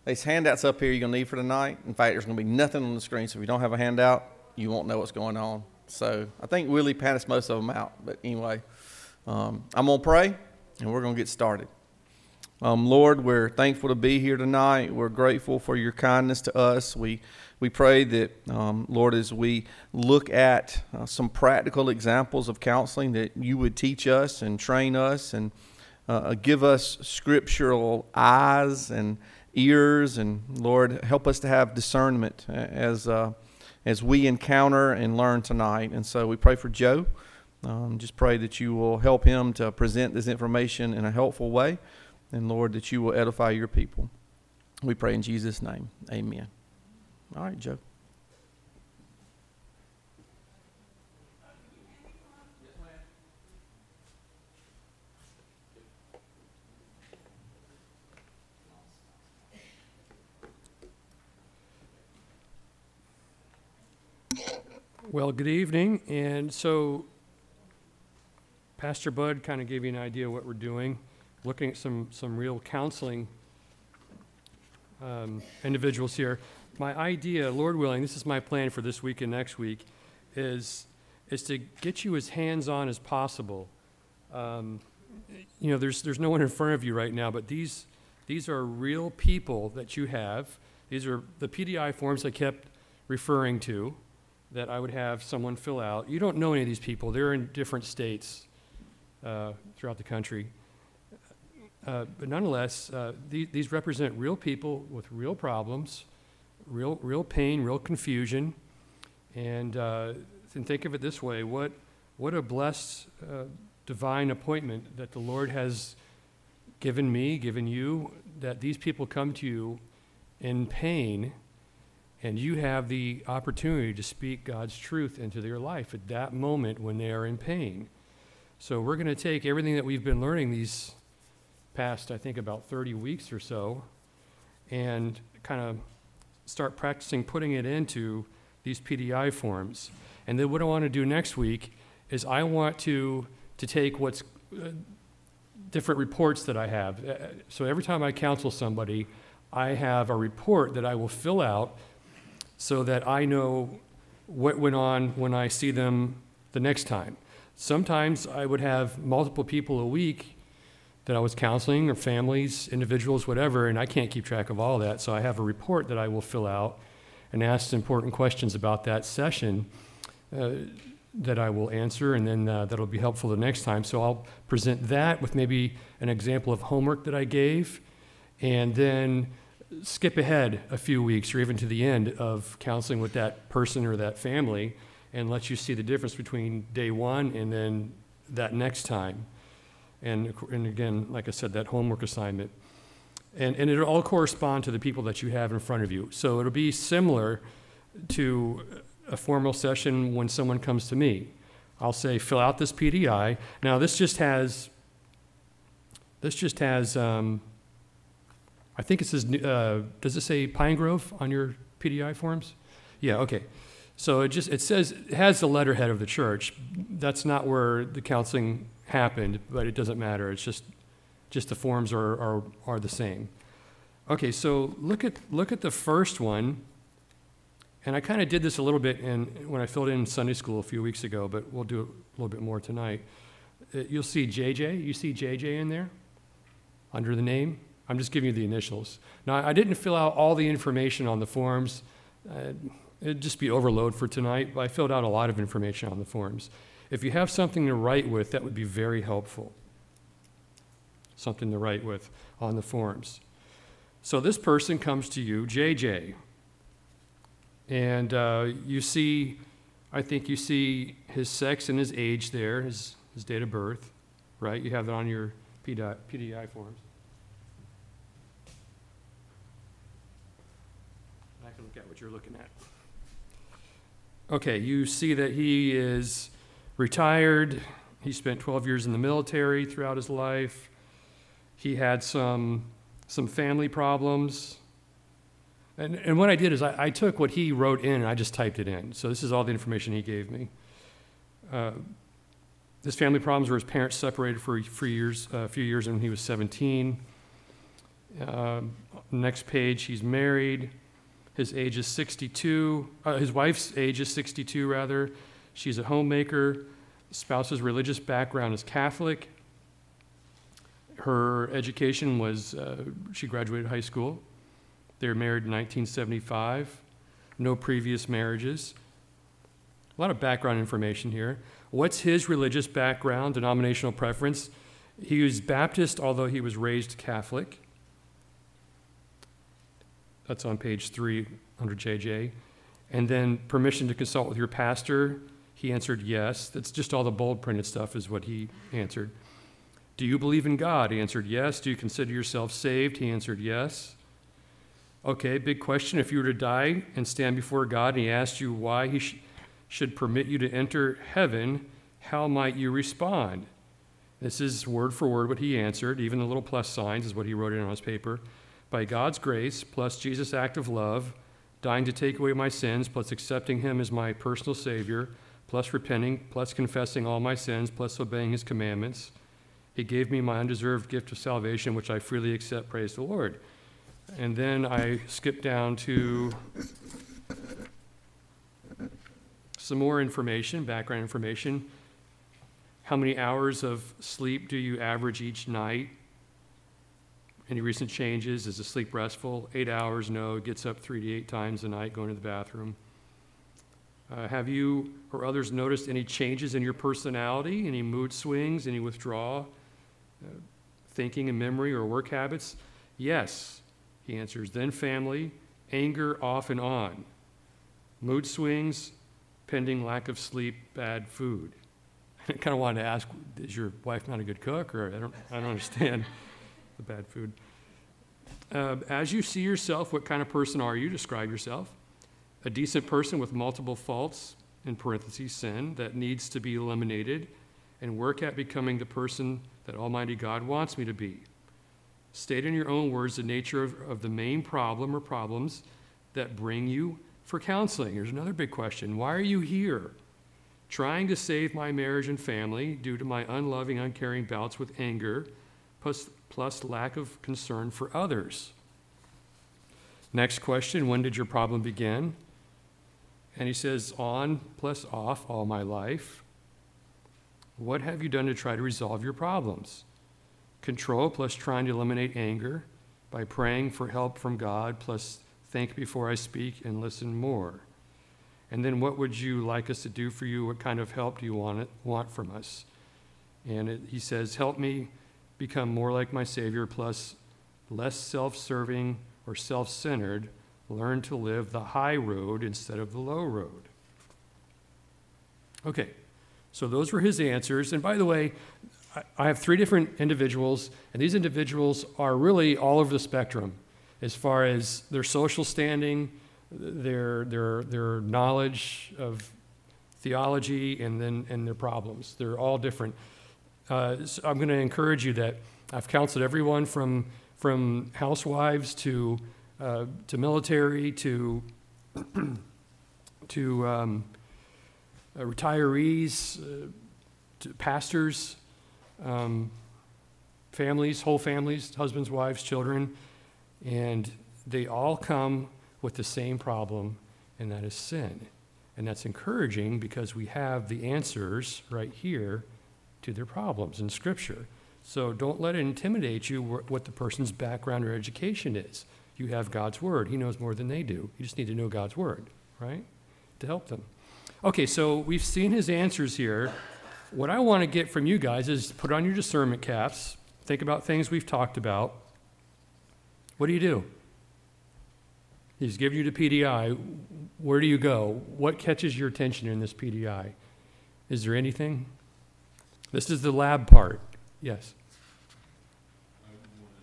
There's handouts up here you're going to need for tonight. In fact, there's going to be nothing on the screen, so if you don't have a handout, you won't know what's going on. So I think Willie passed most of them out. But anyway, I'm going to pray, and we're going to get started. Lord, we're thankful to be here tonight. We're grateful for your kindness to us. We pray that, Lord, as we look at some practical examples of counseling, that you would teach us and train us and give us scriptural eyes and ears, and Lord, help us to have discernment as we encounter and learn tonight. And so we pray for Joe. Just pray that you will help him to present this information in a helpful way. And Lord, that you will edify your people. We pray in Jesus' name. Amen. All right, Joe. Well, good evening. And so Pastor Bud kind of gave you an idea of what we're doing, looking at some real counseling individuals here. My idea, Lord willing, this is my plan for this week and next week, is to get you as hands-on as possible. There's no one in front of you right now, but these are real people that you have. These are the PDI forms I kept referring to that I would have someone fill out. You don't know any of these people. They're in different states throughout the country. But nonetheless, these represent real people with real problems, real pain, real confusion. And think of it this way, what a blessed divine appointment that the Lord has given me, given you, that these people come to you in pain, and you have the opportunity to speak God's truth into their life at that moment when they are in pain. So we're going to take everything that we've been learning these past, I think, about 30 weeks or so, and kind of start practicing putting it into these PDI forms. And then what I want to do next week is I want to take what's different reports that I have. So every time I counsel somebody, I have a report that I will fill out so that I know what went on when I see them the next time. Sometimes I would have multiple people a week that I was counseling, or families, individuals, whatever, and I can't keep track of all that. So I have a report that I will fill out and ask important questions about that session that I will answer, and then that'll be helpful the next time. So I'll present that with maybe an example of homework that I gave, and then skip ahead a few weeks or even to the end of counseling with that person or that family and let you see the difference between day one and then that next time. And again, like I said, that homework assignment. And it'll all correspond to the people that you have in front of you. So it'll be similar to a formal session when someone comes to me. I'll say, fill out this PDI. Now, this just has I think it says, does it say Pine Grove on your PDI forms? Yeah, okay. So it has the letterhead of the church. That's not where the counseling happened, but it doesn't matter. It's just the forms are the same. Okay, so look at the first one, and I kind of did this a little bit when I filled in Sunday school a few weeks ago, but we'll do it a little bit more tonight. You'll see JJ. You see JJ in there under the name? I'm just giving you the initials. Now, I didn't fill out all the information on the forms. It'd just be overload for tonight, but I filled out a lot of information on the forms. If you have something to write with, that would be very helpful. Something to write with on the forms. So this person comes to you, JJ, and I think you see his sex and his age there, his date of birth, right? You have that on your PDI forms. I can look at what you're looking at. Okay, you see that he is retired. He spent 12 years in the military throughout his life. He had some family problems. And what I did is I took what he wrote in and I just typed it in. So this is all the information he gave me. His family problems were his parents separated for a few years when he was 17. Next page, he's married. His age is 62. His wife's age is 62, rather. She's a homemaker. Spouse's religious background is Catholic. Her education was, she graduated high school. They were married in 1975. No previous marriages. A lot of background information here. What's his religious background, denominational preference? He was Baptist, although he was raised Catholic. That's on page 300 JJ. And then permission to consult with your pastor. He answered yes. That's just all the bold printed stuff is what he answered. Do you believe in God? He answered yes. Do you consider yourself saved? He answered yes. Okay, big question. If you were to die and stand before God and he asked you why he should permit you to enter heaven, how might you respond? This is word for word what he answered. Even the little plus signs is what he wrote in on his paper. By God's grace, plus Jesus' act of love, dying to take away my sins, plus accepting him as my personal Savior, plus repenting, plus confessing all my sins, plus obeying his commandments, he gave me my undeserved gift of salvation, which I freely accept, praise the Lord. And then I skip down to some more information, background information. How many hours of sleep do you average each night? Any recent changes? Is the sleep restful? 8 hours, no. Gets up 3 to 8 times a night going to the bathroom. Have you or others noticed any changes in your personality? Any mood swings? Any withdrawal? Thinking and memory or work habits? Yes, he answers. Then family, anger off and on. Mood swings, pending lack of sleep, bad food. I kind of wanted to ask, is your wife not a good cook? Or I don't understand the bad food. As you see yourself, what kind of person are you? Describe yourself. A decent person with multiple faults, in parentheses, sin, that needs to be eliminated, and work at becoming the person that Almighty God wants me to be. State in your own words the nature of the main problem or problems that bring you for counseling. Here's another big question. Why are you here? Trying to save my marriage and family due to my unloving, uncaring bouts with anger, plus lack of concern for others. Next question, when did your problem begin? And he says, on plus off all my life. What have you done to try to resolve your problems? Control plus trying to eliminate anger by praying for help from God, plus think before I speak and listen more. And then what would you like us to do for you? What kind of help do you want from us? And he says, help me become more like my Savior, plus less self-serving or self-centered, learn to live the high road instead of the low road. Okay, so those were his answers. And by the way, I have 3 different individuals, and these individuals are really all over the spectrum as far as their social standing, their knowledge of theology, and their problems. They're all different. So I'm going to encourage you that I've counseled everyone from housewives to military to retirees, to pastors, families, whole families, husbands, wives, children, and they all come with the same problem, and that is sin. And that's encouraging because we have the answers right here to their problems in Scripture. So don't let it intimidate you what the person's background or education is. You have God's Word. He knows more than they do. You just need to know God's Word, right, to help them. Okay, so we've seen his answers here. What I want to get from you guys is put on your discernment caps, think about things we've talked about. What do? He's given you the PDI. Where do you go? What catches your attention in this PDI? Is there anything? This is the lab part. Yes. I want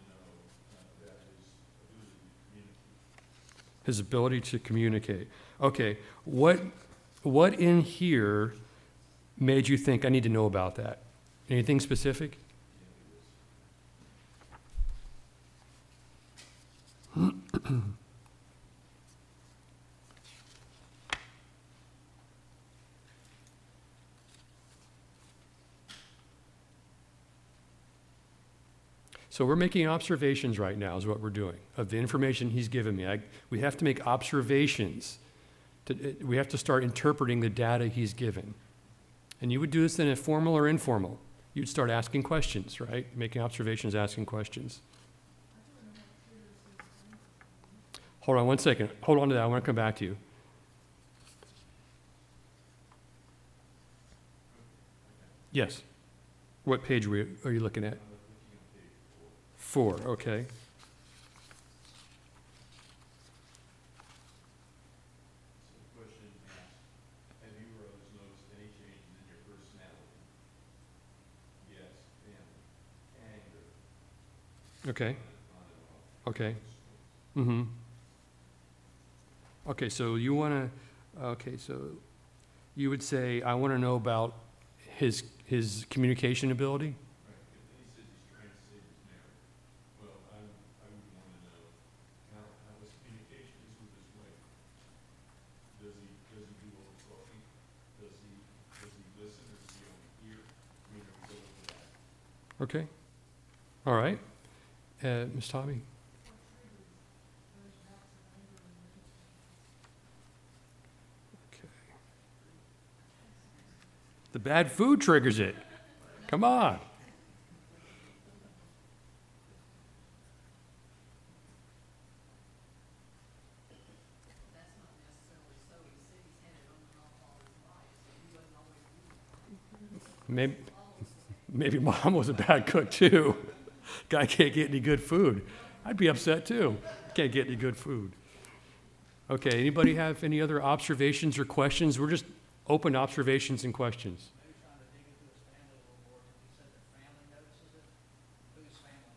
to know his ability to communicate. His ability to communicate. Okay. What in here made you think I need to know about that? Anything specific? So we're making observations right now is what we're doing of the information he's given me. We have to make observations. We have to start interpreting the data he's given. And you would do this in a formal or informal. You'd start asking questions, right? Making observations, asking questions. Hold on one second. Hold on to that. I want to come back to you. Yes. What page are you looking at? 4, okay. Okay. Okay. Mm-hmm. Okay, so you want to, okay, so you would say, I want to know about his communication ability? Okay. All right. Ms. Tommy? Okay. The bad food triggers it. Come on. Maybe mom was a bad cook too. Guy can't get any good food. I'd be upset too. Can't get any good food. Okay, anybody have any other observations or questions? We're just open observations and questions. Maybe trying to dig into his family a little more. He said that family notices it. Who's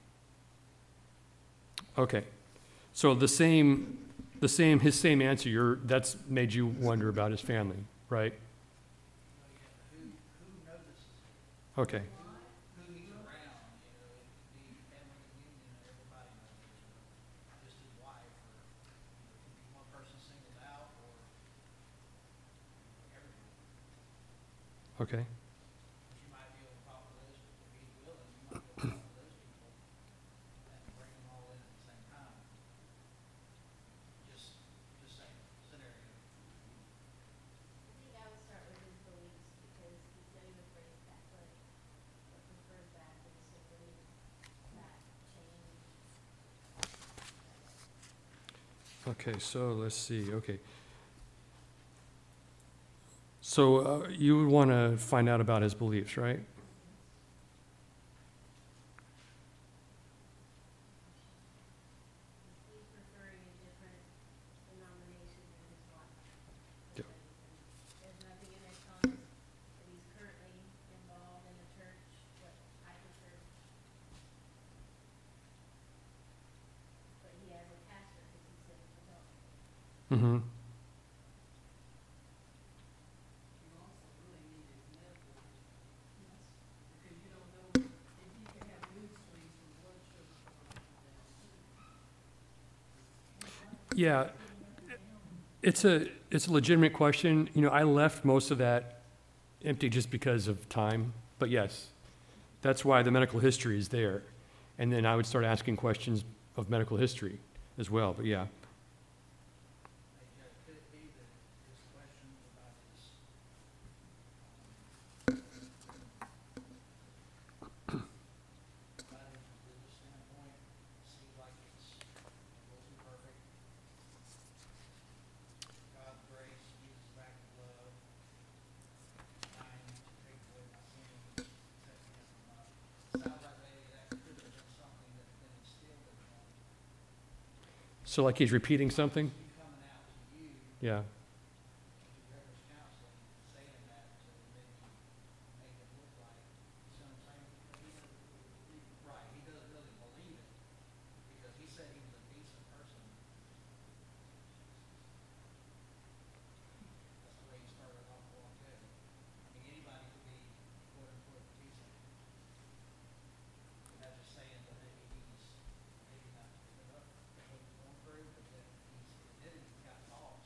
family? Okay. So his same answer, that's made you wonder about his family, right? Who notices it? Okay. Who he's around, it could be family reunion and everybody knows it, just his wife, or, could be one person singled out, or everyone. Okay. But you might be able to talk to those, if he's willing, you might be able to talk to those people and bring them all in at the same time. Just saying, scenario. I think I would start with his beliefs because he said he was raised Catholic, but prefers Baptist, so beliefs that change. Okay, so let's see. Okay. So you would want to find out about his beliefs, right? He's preferring a different denomination than his wife. Yep. There's nothing in there telling us that he's currently involved in a church, what type of church. But he has a pastor because he said he's adult. Mm-hmm. You also really need his medical history, because you don't know if you can have mood swings from blood sugar going up and down. Yeah, it's a legitimate question. You know, I left most of that empty just because of time. But yes, that's why the medical history is there. And then I would start asking questions of medical history as well. But yeah. Hey, Judge, could it be that his questions about his, about him from a business standpoint, seems like it's a little too perfect? God's grace, Jesus' back of love, dying to take away my sins, set me up from my, sounds like maybe that could have been something that's been instilled in him. So like he's repeating something? He coming out to you, Yeah. whoever's counseling, saying that to maybe make it look like, you see what I'm saying? Right, he doesn't really believe it, because he said he was a decent person. That's the way he started off going too. I mean, anybody could be quote unquote decent. Not just saying that maybe he's, maybe not good enough for what he's going through, but that he's admitted he's got faults.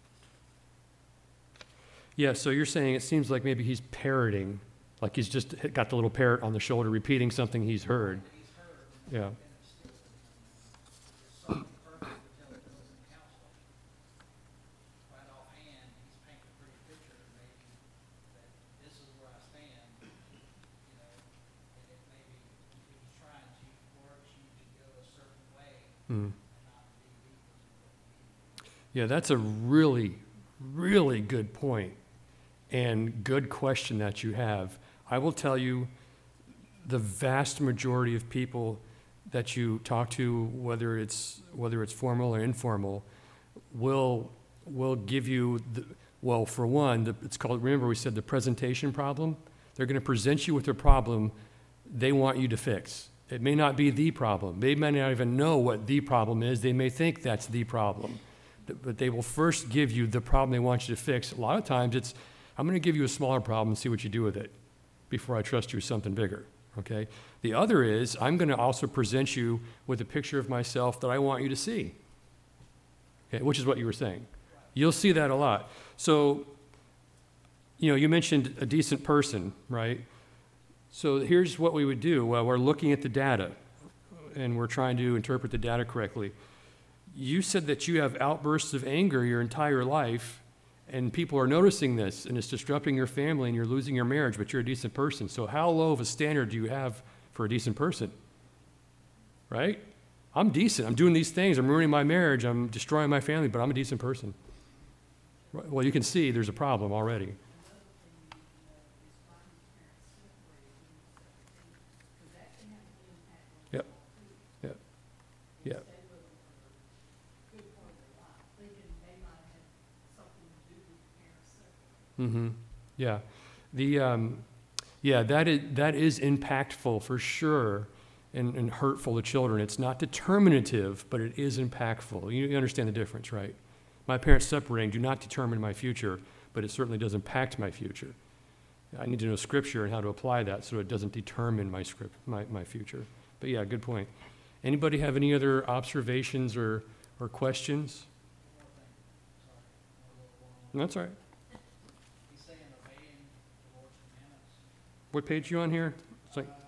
Yeah, so you're saying it seems like maybe he's parroting, like he's just got the little parrot on the shoulder repeating something he's heard. That he's heard, and Yeah. and it's still going to come down. There's something perfect to tell the opposing counsel. Right offhand, he's painted a pretty picture, maybe, that this is where I stand, you know, and it maybe he's trying to work you to go a certain way Mm. and not dig deeper into what you need to do. Yeah, that's a really, really good point and good question that you have. I will tell you, the vast majority of people that you talk to, whether it's formal or informal, will give you well, for one, it's called, remember we said the presentation problem? They're going to present you with a problem they want you to fix. It may not be the problem. They may not even know what the problem is. They may think that's the problem. But they will first give you the problem they want you to fix. A lot of times it's, I'm going to give you a smaller problem and see what you do with it before I trust you with something bigger, okay? The other is, I'm going to also present you with a picture of myself that I want you to see, okay, which is what you were saying. You'll see that a lot. So, you know, you mentioned a decent person, right? So here's what we would do. Well, we're looking at the data, and we're trying to interpret the data correctly. You said that you have outbursts of anger your entire life, and people are noticing this, and it's disrupting your family, and you're losing your marriage, but you're a decent person. So how low of a standard do you have for a decent person? Right? I'm decent. I'm doing these things. I'm ruining my marriage. I'm destroying my family, but I'm a decent person. Right. Well, you can see there's a problem already. Yep. Yep. Yep. Mm-hmm. Yeah. That is impactful for sure and hurtful to children. It's not determinative, but it is impactful. You understand the difference, right? My parents separating do not determine my future, but it certainly does impact my future. I need to know Scripture and how to apply that so it doesn't determine my future. But yeah, good point. Anybody have any other observations or questions? That's all right. He's saying obeying the Lord's commandments. What page you on here? It's like,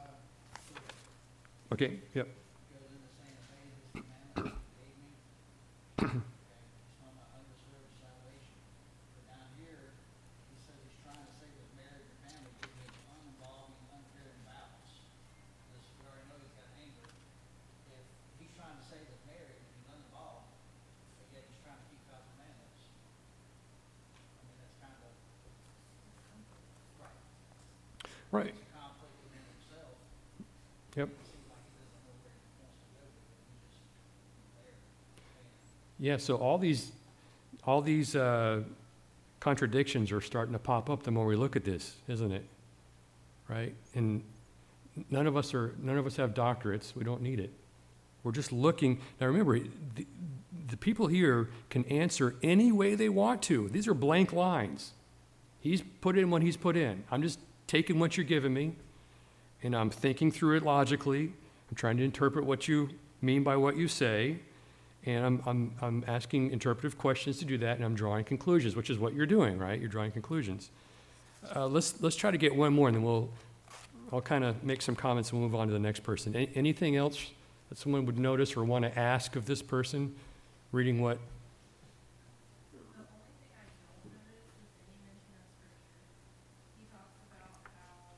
okay, yep. Goes into saying obeying his commandments that he gave me. Okay, he's talking about undeserved salvation. But down here, he says he's trying to say that marriage and family could be uninvolving, uncaring vows. This, we already know he's got anger. If he's trying to say that marriage is uninvolved, but yet he's trying to keep God's commandments, I mean, that's kind of, right, Right. it's a conflict within himself. Yep. It seems like he doesn't know where he wants to go with it. He's just there. Yeah, so all these contradictions are starting to pop up the more we look at this, isn't it? Right? And none of us have doctorates. We don't need it. We're just looking. Now remember, the people here can answer any way they want to. These are blank lines. He's put in what he's put in. I'm just taking what you're giving me, and I'm thinking through it logically. I'm trying to interpret what you mean by what you say, and I'm asking interpretive questions to do that, and I'm drawing conclusions, which is what you're doing, right? You're drawing conclusions. Let's try to get one more, and then I'll kind of make some comments and we'll move on to the next person. Anything else that someone would notice or want to ask of this person, reading what? The only thing I don't notice is any mention of scripture. He talks about how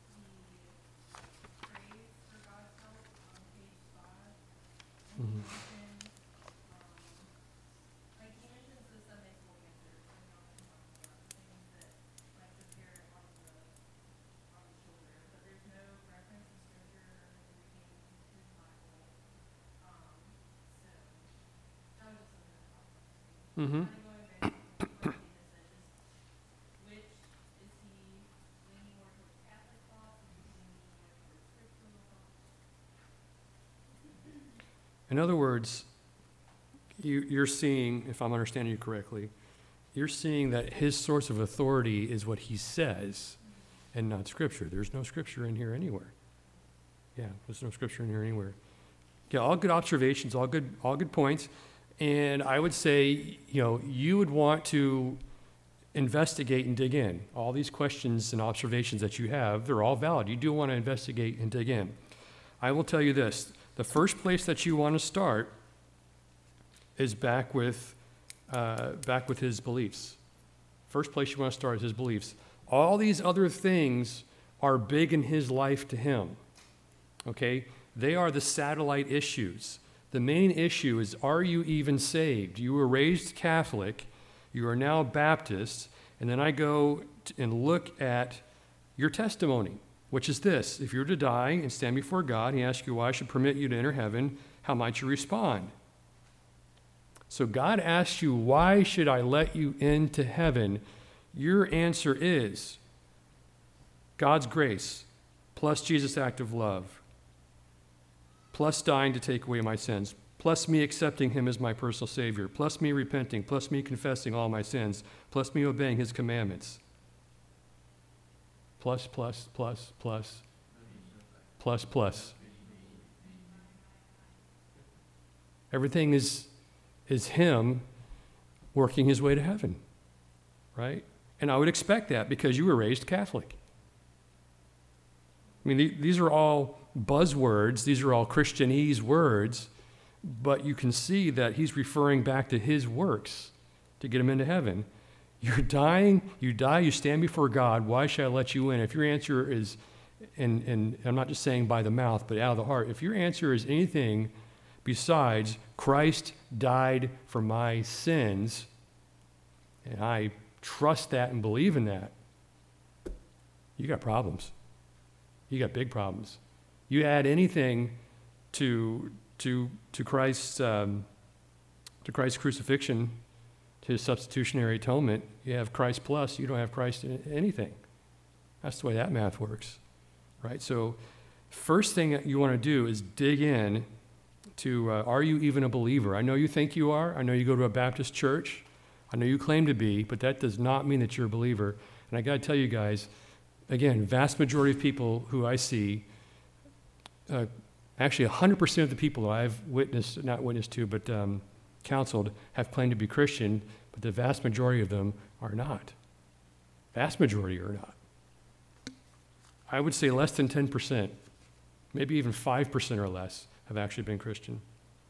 he prays for God's help on page 5. And he mentions, like he mentions the Sunday school answers, and not the things that like the parent on the shoulder, but there's no reference to scripture or reading his Bible. So that was just something that popped up to me. Mm-hmm. Kind of going back to what Dana said, just which is he leaning more towards Catholic thought, or is he leaning more towards scriptural thought? In other words, you're seeing, if I'm understanding you correctly, you're seeing that his source of authority is what he says and not Scripture. There's no Scripture in here anywhere. Yeah, there's no Scripture in here anywhere. Yeah, all good observations, all good points. And I would say, you would want to investigate and dig in. All these questions and observations that you have, they're all valid. You do want to investigate and dig in. I will tell you this. the first place that you want to start is back with his beliefs. First place you want to start is his beliefs. All these other things are big in his life to him. Okay? They are the satellite issues. The main issue is, are you even saved? You were raised Catholic, you are now Baptist, and then I go and look at your testimony, which is this: if you were to die and stand before God, he asks you why I should permit you to enter heaven, how might you respond? So God asks you, why should I let you into heaven? Your answer is God's grace, plus Jesus' act of love, plus dying to take away my sins, plus me accepting him as my personal Savior, plus me repenting, plus me confessing all my sins, plus me obeying his commandments. Plus, plus, plus, plus, plus, plus. Everything is him working his way to heaven, right? And I would expect that because you were raised Catholic. I mean, these are all buzzwords. These are all Christianese words, but you can see that he's referring back to his works to get him into heaven. You're dying, you die, you stand before God. Why should I let you in? If your answer is, and I'm not just saying by the mouth, but out of the heart, if your answer is anything besides Christ died for my sins, and I trust that and believe in that, you got problems. You got big problems. You add anything to Christ's crucifixion, to his substitutionary atonement, you have Christ plus, you don't have Christ in anything. That's the way that math works, right? So first thing that you want to do is dig in to, are you even a believer? I know you think you are. I know you go to a Baptist church. I know you claim to be, but that does not mean that you're a believer. And I got to tell you guys, again, vast majority of people who I see, actually 100% of the people that I've counseled have claimed to be Christian, but the vast majority of them are not. Vast majority are not. I would say less than 10%, maybe even 5% or less have actually been Christian.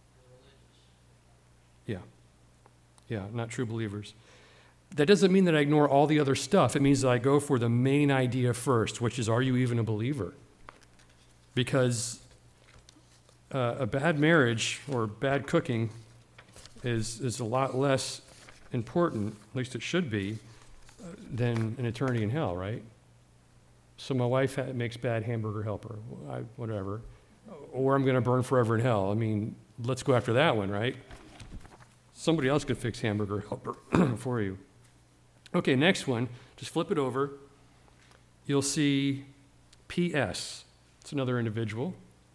Yeah, not true believers. That doesn't mean that I ignore all the other stuff. It means that I go for the main idea first, which is, are you even a believer? Because a bad marriage or bad cooking is a lot less important, at least it should be, than an eternity in hell, right? So my wife makes bad hamburger helper, whatever, or I'm going to burn forever in hell. I mean, let's go after that one, right? Somebody else could fix hamburger helper for you. Okay, next one, just flip it over. You'll see P.S. It's another individual.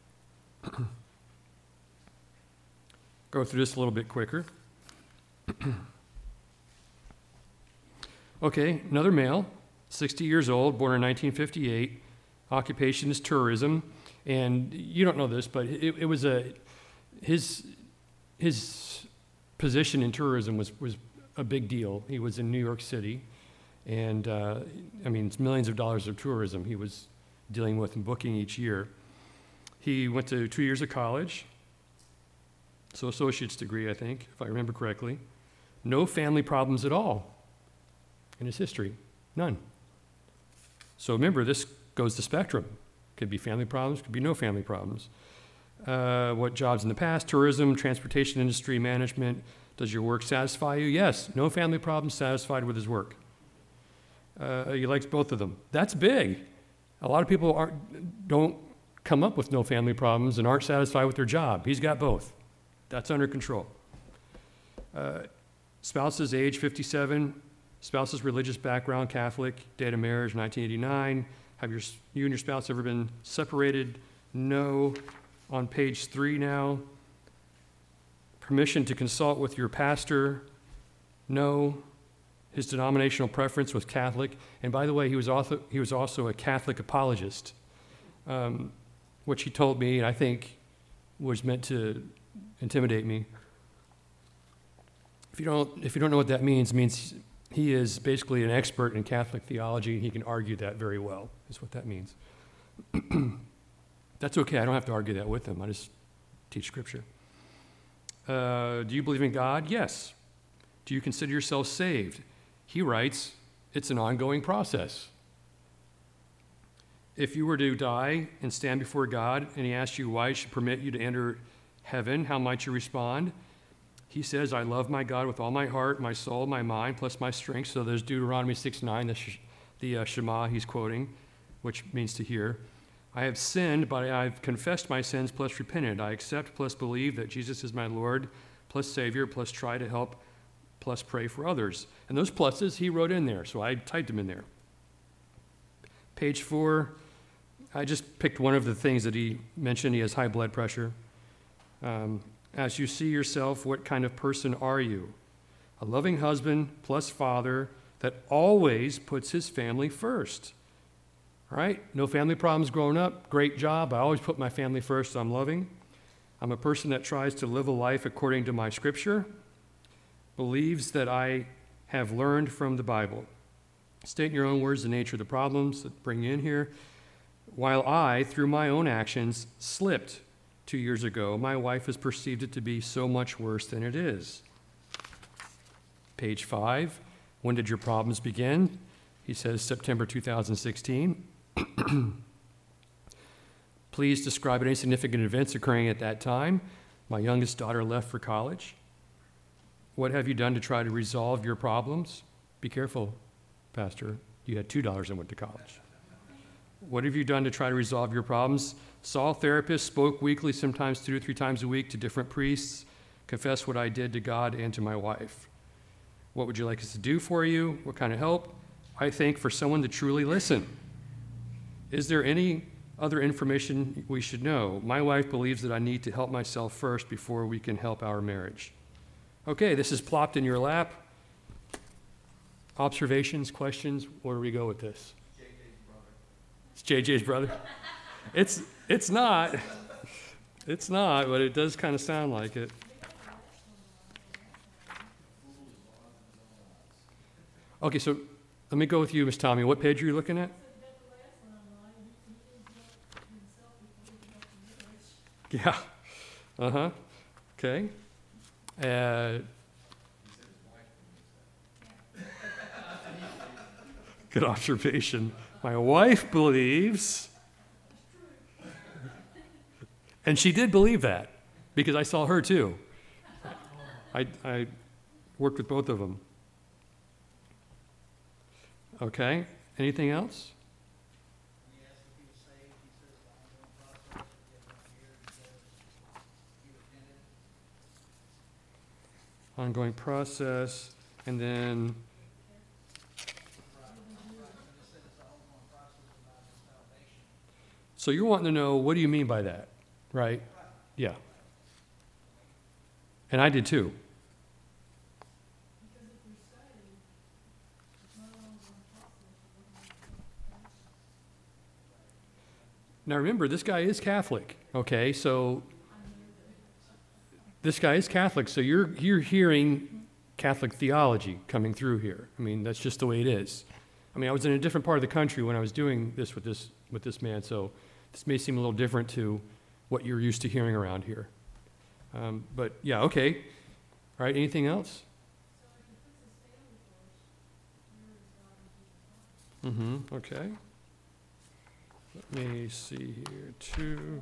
Go through this a little bit quicker. Okay, another male, 60 years old, born in 1958. Occupation is tourism. And you don't know this, but it was his position in tourism was a big deal. He was in New York City, and it's millions of dollars of tourism he was dealing with and booking each year. He went to 2 years of college, so associate's degree, I think, if I remember correctly. No family problems at all in his history, none. So remember, this goes to spectrum. Could be family problems, could be no family problems. What jobs in the past? Tourism, transportation industry, management. Does your work satisfy you? Yes, no family problems, satisfied with his work. He likes both of them. That's big. A lot of people don't come up with no family problems and aren't satisfied with their job. He's got both. That's under control. Spouse's age, 57. Spouse's religious background, Catholic. Date of marriage, 1989. Have you and your spouse ever been separated? No. On page 3 now. Permission to consult with your pastor? No. His denominational preference was Catholic. And by the way, he was also a Catholic apologist, which he told me, and I think was meant to intimidate me. If you don't know what that means, it means he is basically an expert in Catholic theology, and he can argue that very well, is what that means. That's okay. I don't have to argue that with him. I just teach Scripture. Do you believe in God? Yes. Do you consider yourself saved? He writes, it's an ongoing process. If you were to die and stand before God and he asked you why he should permit you to enter heaven, how might you respond? He says, I love my God with all my heart, my soul, my mind, plus my strength. So there's Deuteronomy 6:9, the Shema he's quoting, which means to hear. I have sinned, but I've confessed my sins plus repented. I accept plus believe that Jesus is my Lord, plus Savior, plus try to help, plus pray for others. And those pluses he wrote in there, so I typed them in there. Page 4, I just picked one of the things that he mentioned. He has high blood pressure. As you see yourself, what kind of person are you? A loving husband plus father that always puts his family first. All right? No family problems growing up. Great job. I always put my family first, so I'm loving. I'm a person that tries to live a life according to my Scripture, believes that I have learned from the Bible. State in your own words the nature of the problems that bring you in here. While I, through my own actions, slipped 2 years ago, my wife has perceived it to be so much worse than it is. Page 5, when did your problems begin? He says September 2016. Please describe any significant events occurring at that time. My youngest daughter left for college. What have you done to try to resolve your problems? Be careful, Pastor. You had $2 and went to college. What have you done to try to resolve your problems? Saw therapists, spoke weekly, sometimes 2 or 3 times a week to different priests, confessed what I did to God and to my wife. What would you like us to do for you? What kind of help? I think for someone to truly listen. Is there any other information we should know? My wife believes that I need to help myself first before we can help our marriage. Okay, this is plopped in your lap. Observations, questions, where do we go with this? It's JJ's brother. It's not. It's not, but it does kind of sound like it. Okay, so let me go with you, Miss Tommy. What page are you looking at? Yeah. Uh-huh. Okay. Good observation. My wife believes, and she did believe that, because I saw her too. I worked with both of them. Okay, anything else? When he asked if he was saved, he says the ongoing process of getting here because he repented. Ongoing process, and then, so you're wanting to know, what do you mean by that, right? Yeah. And I did too. Now remember, this guy is Catholic, okay? So this guy is Catholic, so you're hearing Catholic theology coming through here. I mean, that's just the way it is. I mean, I was in a different part of the country when I was doing this with this man, so this may seem a little different to what you're used to hearing around here. But yeah, okay. All right, anything else? Okay. Let me see here, too.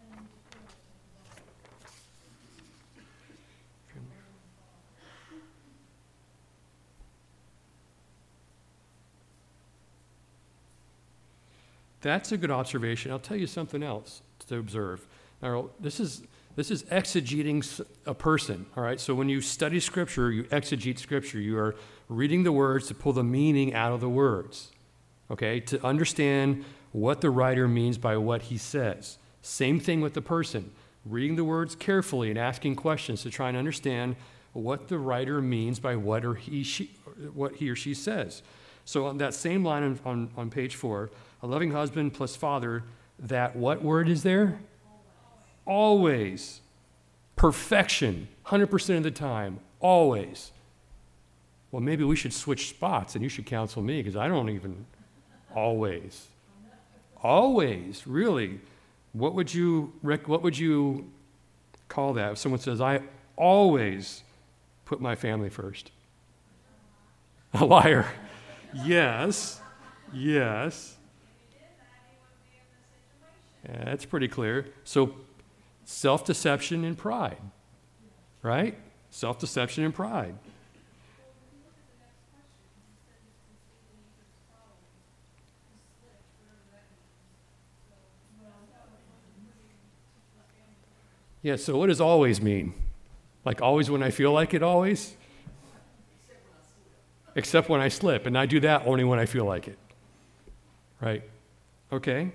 That's a good observation. I'll tell you something else to observe. Now, this is exegeting a person, all right? So when you study Scripture, you exegete Scripture. You are reading the words to pull the meaning out of the words, okay? To understand what the writer means by what he says. Same thing with the person. Reading the words carefully and asking questions to try and understand what the writer means by what he or she says. So on that same line on page 4, a loving husband plus father, that what word is there? Always. Perfection, 100% of the time, always. Well, maybe we should switch spots and you should counsel me because I don't even always. Always, really. What would you call that if someone says, I always put my family first? A liar. Yes. Yes. Yeah, that's pretty clear. So self-deception and pride, right? Self-deception and pride. Yeah, so what does always mean? Like always when I feel like it always? Except when I slip. And I do that only when I feel like it. Right? Okay?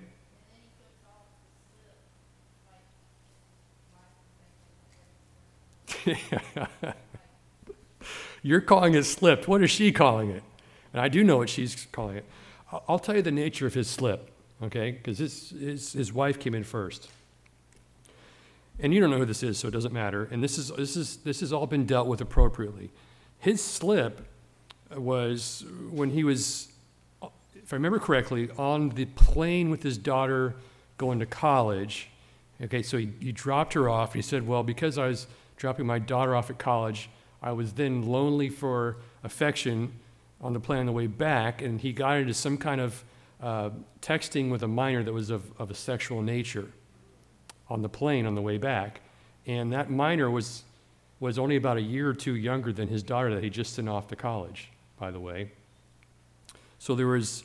You're calling it slipped. What is she calling it? And I do know what she's calling it. I'll tell you the nature of his slip, okay? Because his wife came in first. And you don't know who this is, so it doesn't matter. And this has all been dealt with appropriately. His slip was when he was, if I remember correctly, on the plane with his daughter going to college. Okay, so he dropped her off. He said, well, because I was dropping my daughter off at college, I was then lonely for affection on the plane on the way back, and he got into some kind of texting with a minor that was of a sexual nature on the plane on the way back. And that minor was only about a year or two younger than his daughter that he just sent off to college, by the way. So there was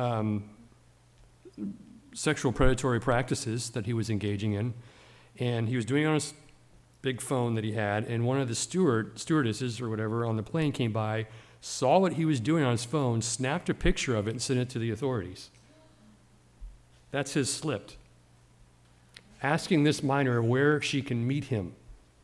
sexual predatory practices that he was engaging in, and he was doing it on his big phone that he had, and one of the stewardesses or whatever on the plane came by, saw what he was doing on his phone, snapped a picture of it, and sent it to the authorities. That's his slipped. Asking this minor where she can meet him.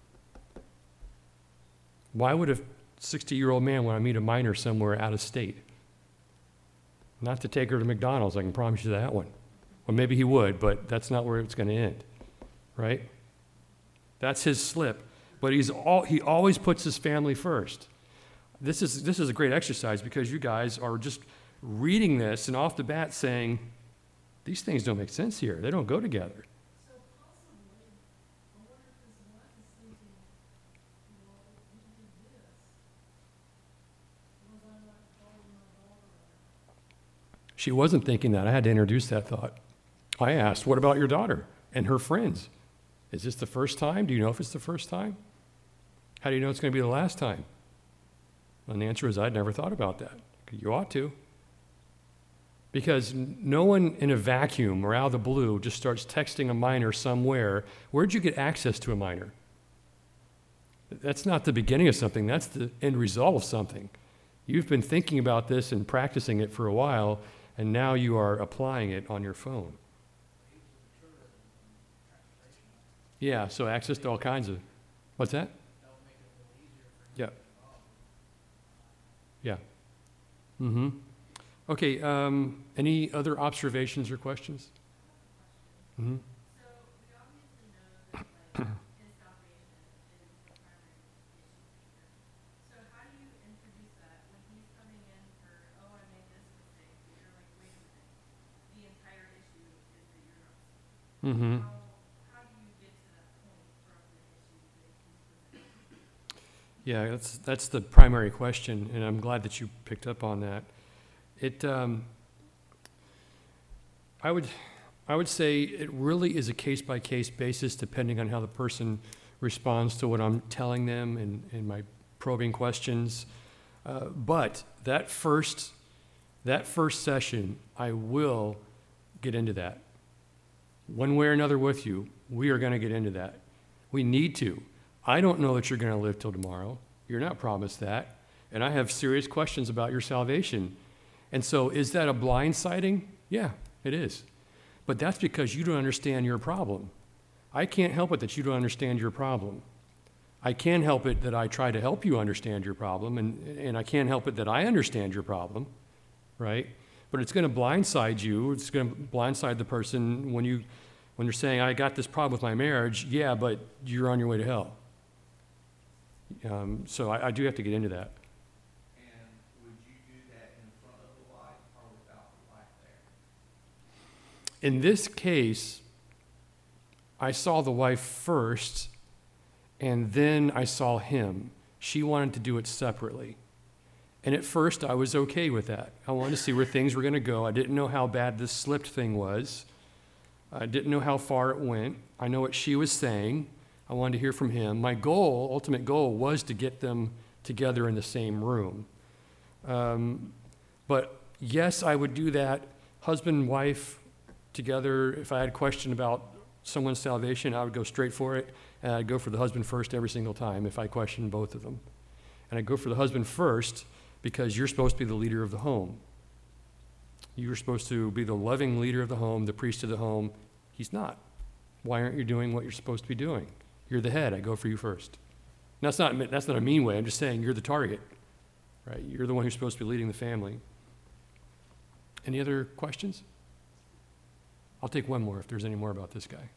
Why would a 60-year-old man want to meet a minor somewhere out of state? Not to take her to McDonald's, I can promise you that one. Well, maybe he would, but that's not where it's going to end, right? That's his slip. But he always puts his family first. This is a great exercise because you guys are just reading this and off the bat saying, these things don't make sense here. They don't go together. She wasn't thinking that. I had to introduce that thought. I asked, what about your daughter and her friends? Is this the first time? Do you know if it's the first time? How do you know it's going to be the last time? And the answer is, I'd never thought about that. You ought to. Because no one in a vacuum or out of the blue just starts texting a minor somewhere. Where'd you get access to a minor? That's not the beginning of something. That's the end result of something. You've been thinking about this and practicing it for a while, and now you are applying it on your phone. Yeah, so access to all kinds of, what's that? Yeah. Yeah. Mm-hmm. Okay, any other observations or questions? Mm-hmm. So we obviously know that like his salvation is the primary issue here. So how do you introduce that when he's coming in for, oh, I made this mistake, but you're like, wait a minute, the entire issue is that you're not saved. Mm-hmm. How do you get to that point from the issue that he's presenting? Yeah, that's the primary question, and I'm glad that you picked up on that. I would say it really is a case-by-case basis depending on how the person responds to what I'm telling them and my probing questions. But that first session, I will get into that. One way or another with you, we are going to get into that. We need to. I don't know that you're going to live till tomorrow. You're not promised that. And I have serious questions about your salvation. And so is that a blindsiding? Yeah, it is. But that's because you don't understand your problem. I can't help it that you don't understand your problem. I can help it that I try to help you understand your problem, and I can't help it that I understand your problem, right? But it's going to blindside you. It's going to blindside the person when you're saying, I got this problem with my marriage. Yeah, but you're on your way to hell. So I do have to get into that. And would you do that in front of the light or without the light there? In this case, I saw the wife first, And then I saw him. She wanted to do it separately. And at first, I was okay with that. I wanted to see where things were going to go. I didn't know how bad this slipped thing was. I didn't know how far it went. I know what she was saying. I wanted to hear from him. My goal, ultimate goal, was to get them together in the same room. But yes, I would do that. Husband and wife together. If I had a question about someone's salvation, I would go straight for it. And I'd go for the husband first every single time if I questioned both of them. And I'd go for the husband first because you're supposed to be the leader of the home. You're supposed to be the loving leader of the home, the priest of the home. He's not. Why aren't you doing what you're supposed to be doing? You're the head. I go for you first. Now, that's not a mean way. I'm just saying you're the target, right? You're the one who's supposed to be leading the family. Any other questions? I'll take one more if there's any more about this guy.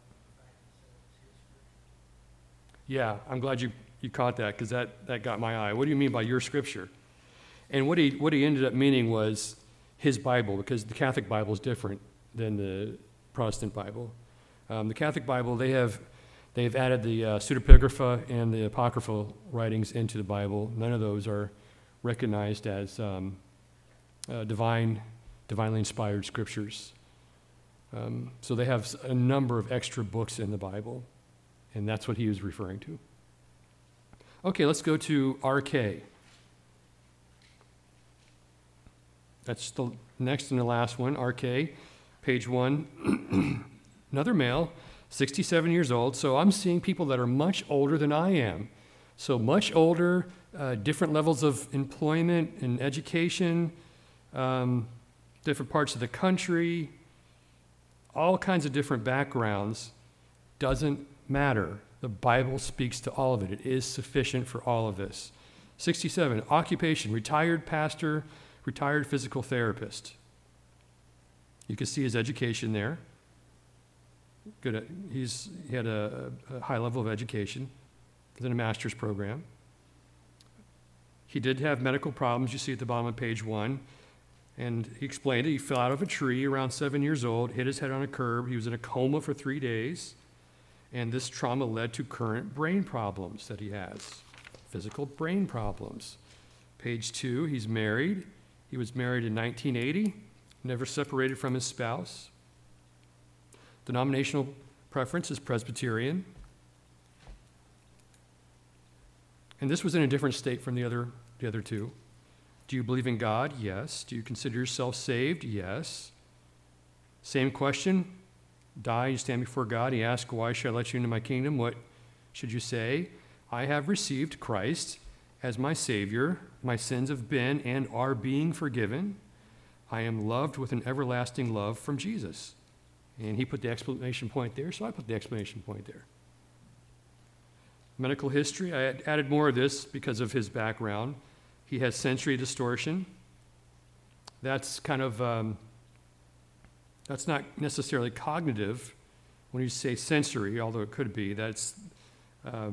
Yeah, I'm glad you caught that because that got my eye. What do you mean by your scripture? And what he ended up meaning was his Bible, because the Catholic Bible is different than the Protestant Bible. The Catholic Bible, they've added the pseudepigrapha and the apocryphal writings into the Bible. None of those are recognized as divinely inspired scriptures. So they have a number of extra books in the Bible, and that's what he was referring to. Okay, let's go to RK. That's the next and the last one, RK, page 1. Another male, 67 years old. So I'm seeing people that are much older than I am. So much older, different levels of employment and education, different parts of the country, all kinds of different backgrounds. Doesn't matter. The Bible speaks to all of it. It is sufficient for all of this. 67, occupation, retired pastor, retired physical therapist. You can see his education there. Good. He had a high level of education within a master's program. He did have medical problems, you see at the bottom of page 1. And he explained it. He fell out of a tree around 7 years old, hit his head on a curb. He was in a coma for 3 days. And this trauma led to current brain problems that he has, physical brain problems. Page 2, he's married. He was married in 1980, never separated from his spouse. Denominational preference is Presbyterian. And this was in a different state from the other two. Do you believe in God? Yes. Do you consider yourself saved? Yes. Same question. Die, you stand before God. He asks, why should I let you into my kingdom? What should you say? I have received Christ as my Savior. My sins have been and are being forgiven. I am loved with an everlasting love from Jesus. And he put the exclamation point there, so I put the exclamation point there. Medical history, I added more of this because of his background. He has sensory distortion. That's kind of, that's not necessarily cognitive when you say sensory, although it could be. That's a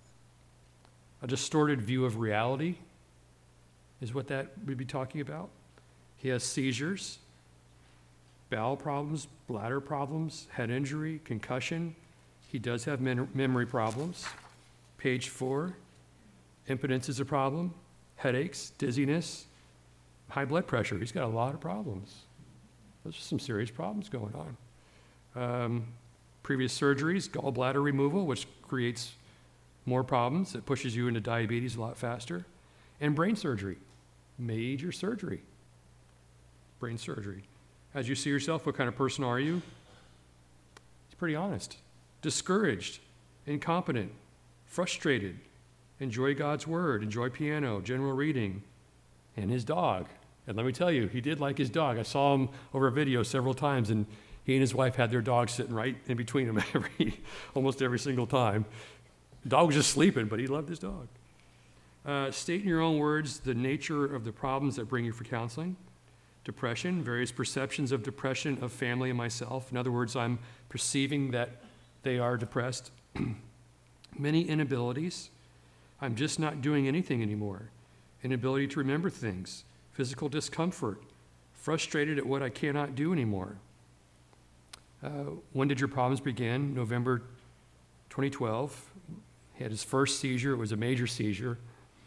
distorted view of reality is what that would be talking about. He has seizures, bowel problems, bladder problems, head injury, concussion. He does have memory problems. Page 4, impotence is a problem, headaches, dizziness, high blood pressure. He's got a lot of problems. Those are some serious problems going on. Previous surgeries, gallbladder removal, which creates more problems. It pushes you into diabetes a lot faster. And brain surgery, major surgery. Brain surgery. As you see yourself, what kind of person are you? He's pretty honest. Discouraged, incompetent, frustrated, enjoy God's word, enjoy piano, general reading, and his dog. And let me tell you, he did like his dog. I saw him over a video several times, and he and his wife had their dog sitting right in between them almost every single time. The dog was just sleeping, but he loved his dog. State in your own words the nature of the problems that bring you for counseling. Depression, various perceptions of depression of family and myself. In other words, I'm perceiving that they are depressed. Many inabilities. I'm just not doing anything anymore. Inability to remember things. Physical discomfort. Frustrated at what I cannot do anymore. When did your problems begin? November 2012. He had his first seizure. It was a major seizure.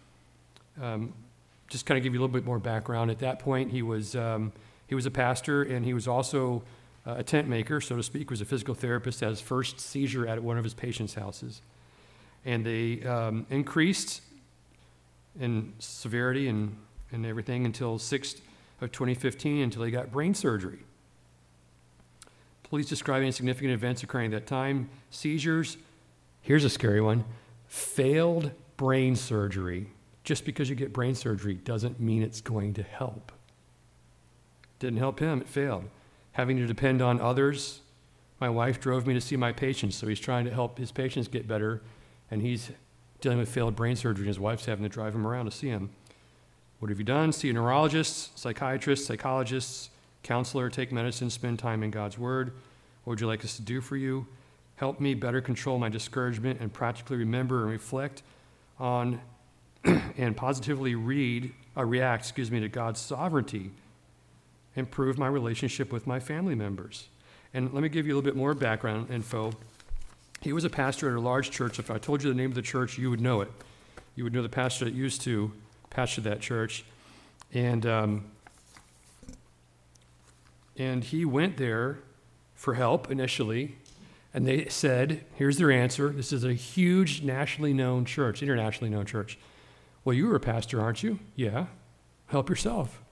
Just kind of give you a little bit more background. At that point, he was a pastor, and he was also a tent maker, so to speak. He was a physical therapist. Had his first seizure at one of his patients' houses. And they increased in severity and everything until 6th of 2015, until he got brain surgery. Police describe any significant events occurring at that time. Seizures, here's a scary one, failed brain surgery. Just because you get brain surgery doesn't mean it's going to help. Didn't help him, it failed. Having to depend on others. My wife drove me to see my patients, so he's trying to help his patients get better, and he's dealing with failed brain surgery, and his wife's having to drive him around to see him. What have you done? See a neurologist, psychiatrist, psychologists, counselor, take medicine, spend time in God's Word. What would you like us to do for you? Help me better control my discouragement and practically remember and reflect on and positively react to God's sovereignty. Improve my relationship with my family members. And let me give you a little bit more background info. He was a pastor at a large church. If I told you the name of the church, you would know it. You would know the pastor that used to pastor that church. And he went there for help initially, and they said, here's their answer. This is a huge nationally known church, internationally known church. Well, you were a pastor, aren't you? Yeah. Help yourself.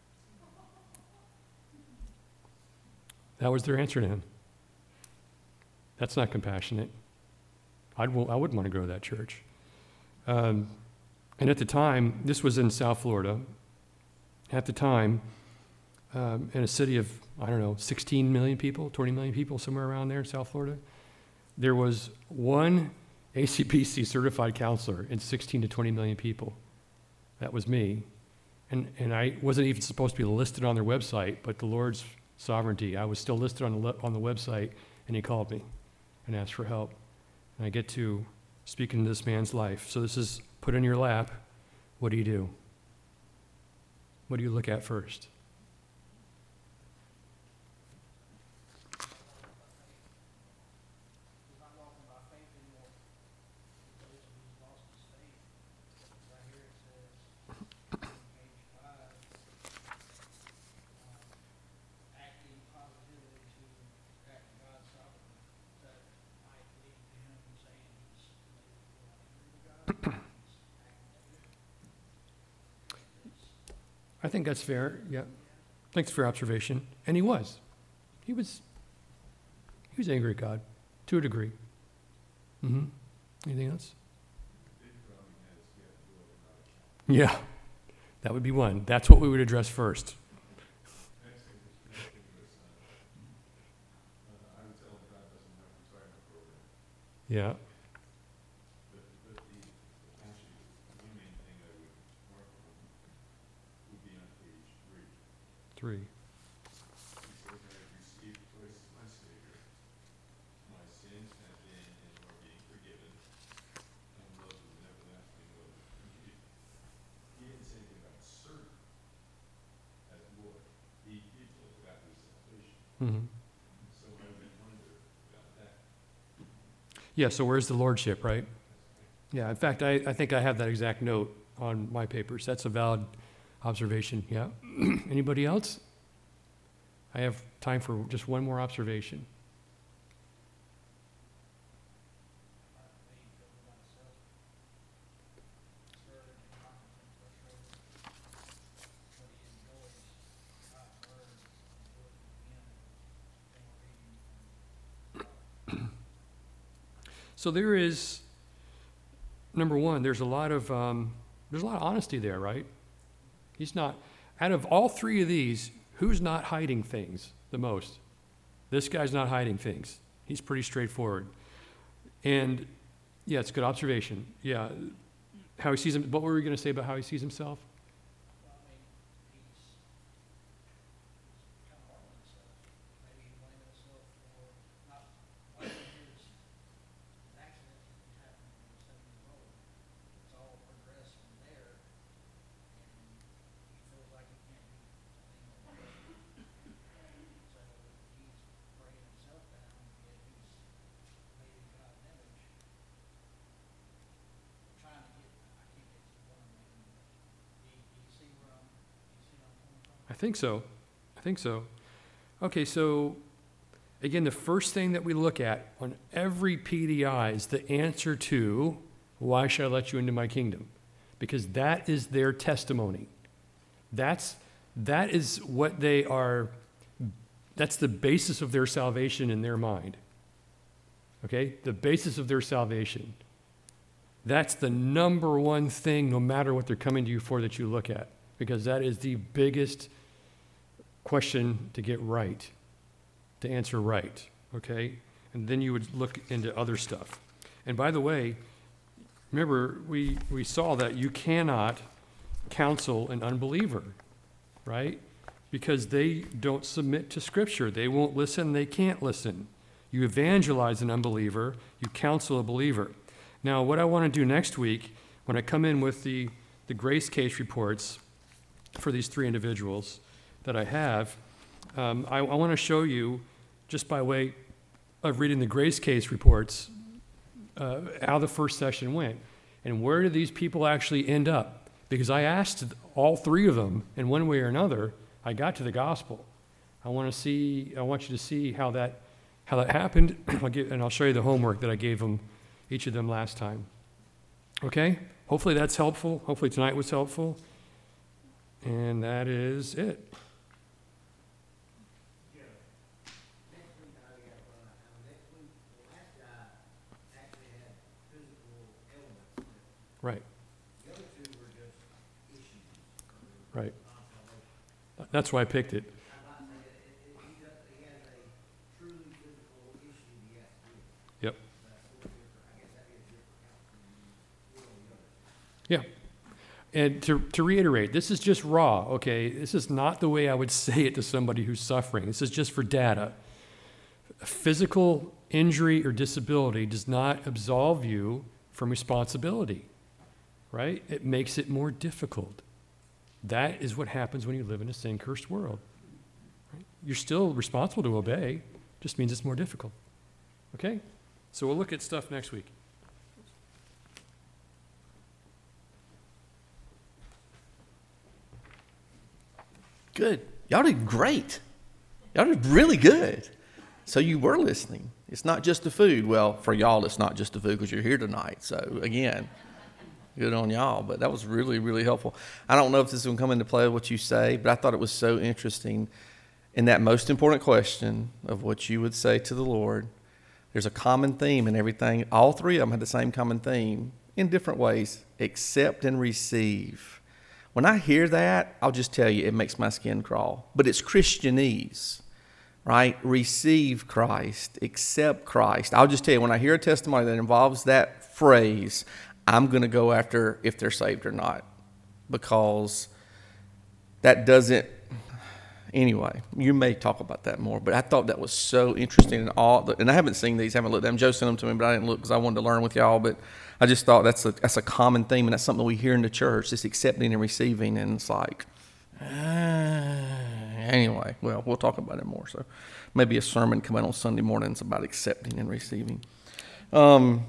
That was their answer to him. That's not compassionate. I wouldn't want to go to that church. And at the time, this was in South Florida. At the time, in a city of, 16 million people, 20 million people, somewhere around there in South Florida, there was one ACPC certified counselor in 16 to 20 million people. That was me. And I wasn't even supposed to be listed on their website, but the Lord's sovereignty, I was still listed on the website, and he called me and asked for help. And I get to speak into this man's life. So this is put in your lap. What do you do? What do you look at first? He's not walking by faith anymore. Because he's lost his faith. Right here it says, page 5, acting positively to act God's sovereignty. That might lead to him saying he's maybe angry with God. He's acting negative. I think that's fair. Yeah. Thanks for your observation. And he was. He was angry at God to a degree. Mm-hmm. Anything else? Yeah. That would be one. That's what we would address first. Yeah. Three. Mm-hmm. Yeah, so where's the lordship, right? Yeah, in fact, I think I have that exact note on my papers. That's a valid observation, yeah. Anybody else? I have time for just one more observation. So there is, number one, there's a lot of honesty there, right? He's not, out of all three of these, who's not hiding things the most? This guy's not hiding things. He's pretty straightforward. And yeah, it's a good observation. Yeah, how he sees him. What were we going to say about how he sees himself? Well, I mean, he's kind of hard on himself. Maybe he blamed himself for not liking his accident that happened when he was 7 years old. It's all progressed from there, and he feels like he can't do anything about it. So he's bringing himself down, yet he's made in God's image. think so. I think so. Okay, so again, the first thing that we look at on every PDI is the answer to, why should I let you into my kingdom? Because that is their testimony. That is what they are, that's the basis of their salvation in their mind. Okay? The basis of their salvation. That's the number one thing, no matter what they're coming to you for, that you look at. Because that is the biggest question to get right, to answer right. Okay? And then you would look into other stuff. And by the way, remember, we saw that you cannot counsel an unbeliever, right? Because they don't submit to Scripture. They won't listen, they can't listen. You evangelize an unbeliever, you counsel a believer. Now, what I want to do next week, when I come in with the grace case reports for these 3 individuals that I have, I want to show you, just by way of reading the grace case reports, how the first session went. And where did these people actually end up? Because I asked all 3 of them, in one way or another, I got to the gospel. I want you to see how that happened, and I'll show you the homework that I gave them, each of them last time. Okay? Hopefully that's helpful. Hopefully tonight was helpful. And that is it. Next week, I got to run out. Next week, the last guy actually had physical ailments. Right, The other 2 were just issues. right. Non-salvation. That's why I picked it. I'm not saying he has a truly physical issue he has to deal with. Yep. That's a little different. I guess that'd be a different counseling than the other. Yeah. And to reiterate, this is just raw, okay? This is not the way I would say it to somebody who's suffering. This is just for data. Physical injury or disability does not absolve you from responsibility, right? It makes it more difficult. That is what happens when you live in a sin-cursed world. Right? You're still responsible to obey, just means it's more difficult. Okay? So we'll look at stuff next week. Good. Y'all did great. Y'all did really good. So you were listening. It's not just the food. Well, for y'all, it's not just the food because you're here tonight. So again, good on y'all. But that was really, really helpful. I don't know if this is going to come into play with what you say, but I thought it was so interesting in that most important question of what you would say to the Lord. There's a common theme in everything. All 3 of them had the same common theme in different ways. Accept and receive. When I hear that, I'll just tell you, it makes my skin crawl. But it's Christianese, right? Receive Christ, accept Christ. I'll just tell you, when I hear a testimony that involves that phrase, I'm going to go after if they're saved or not. Because that doesn't, anyway, you may talk about that more. But I thought that was so interesting. And I haven't seen these, haven't looked at them. Joe sent them to me, but I didn't look because I wanted to learn with y'all. But I just thought that's a common theme, and that's something we hear in the church, just accepting and receiving, and it's like, anyway, well, we'll talk about it more. So maybe a sermon coming on Sunday mornings about accepting and receiving.